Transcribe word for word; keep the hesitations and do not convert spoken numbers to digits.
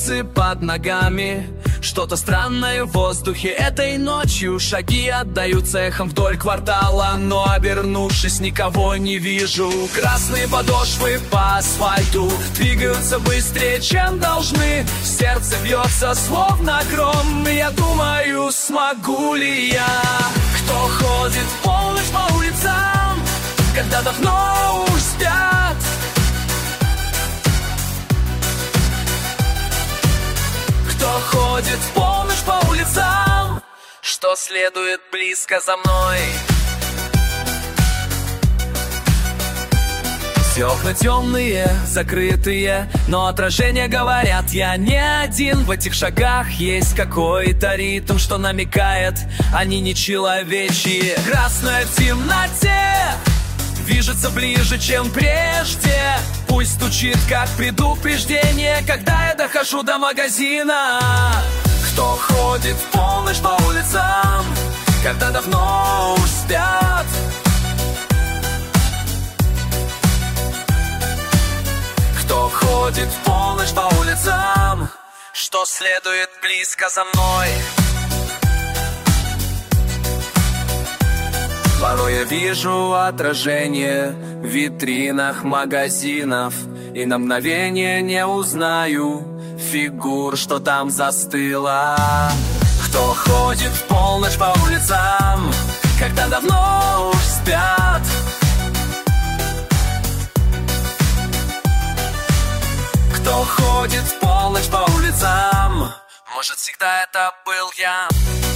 улицы под ногами. Что-то странное в воздухе этой ночью. Шаги отдаются эхом вдоль квартала, но обернувшись, никого не вижу. Красные подошвы по асфальту двигаются быстрее, чем должны. Сердце бьется словно гром. Я думаю, смогу ли я? Кто ходит в полночь по улицам, когда давно уж спят? Кто ходит в полночь по улицам, что следует близко за мной? Все окна темные, закрытые, но отражения говорят, я не один. В этих шагах есть какой-то ритм, что намекает, они не человечьи. Красное в темноте движется ближе, чем прежде. Пусть стучит, как предупреждение, когда я дохожу до магазина. Кто ходит в полночь по улицам, когда давно уж спят? Кто ходит в полночь по улицам, что следует близко за мной? Порой я вижу отражение в витринах магазинов, и на мгновение не узнаю фигур, что там застыла. Кто ходит в полночь по улицам, когда давно уж спят? Кто ходит в полночь по улицам? Может, всегда это был я?